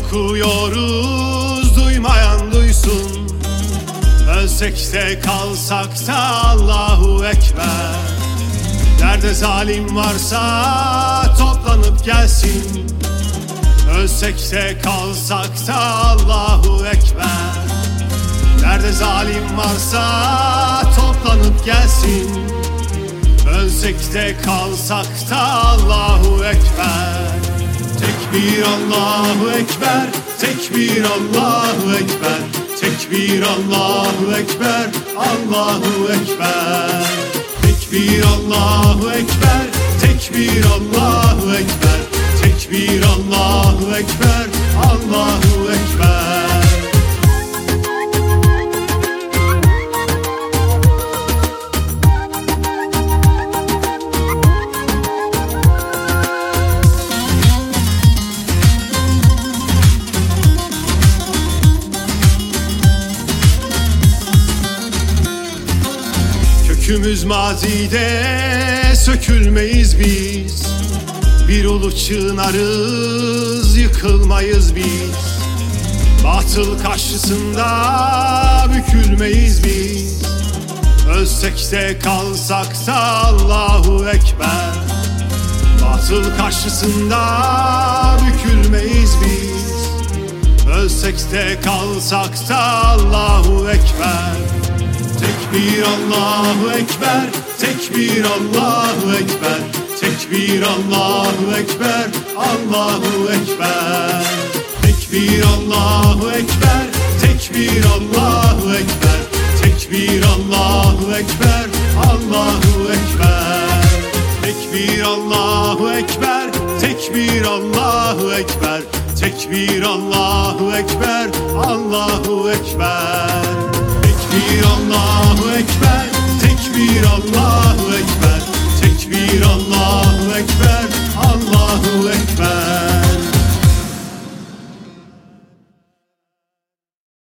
okuyoruz, duymayan duysun. Ölsek de kalsak da Allahu Ekber. Nerede zalim varsa toplanıp gelsin. Ölsek de kalsak da Allahu Ekber. Nerede zalim varsa toplanıp gelsin. Ölsek de kalsak da Allahu Ekber. Tekbir Allahu Ekber, tekbir Allahu Ekber, tekbir Allahu Ekber, Allahu Ekber. Tekbir Allahu Ekber, tekbir Allahu Ekber, tekbir Allahu Ekber, Allahu Ekber. Kökümüz mazide, sökülmeyiz biz. Bir ulu çınarız, yıkılmayız biz. Batıl karşısında bükülmeyiz biz. Ölsek de kalsak da Allahu Ekber. Batıl karşısında bükülmeyiz biz. Ölsek de kalsak da Allahu Ekber. Tekbir Allahu Ekber, tekbir Allahu Ekber, tekbir Allahu Ekber, Allahu Ekber. Tekbir Allahu Ekber, tekbir Allahu Ekber, tekbir Allahu Ekber, Allahu Ekber. Tekbir Allahu Ekber, tekbir Allahu Ekber, tekbir Allahu Ekber, Allahu Ekber. Tekbir Allahu Ekber, tekbir Allahu Ekber, tekbir Allahu Ekber, Allahu Ekber.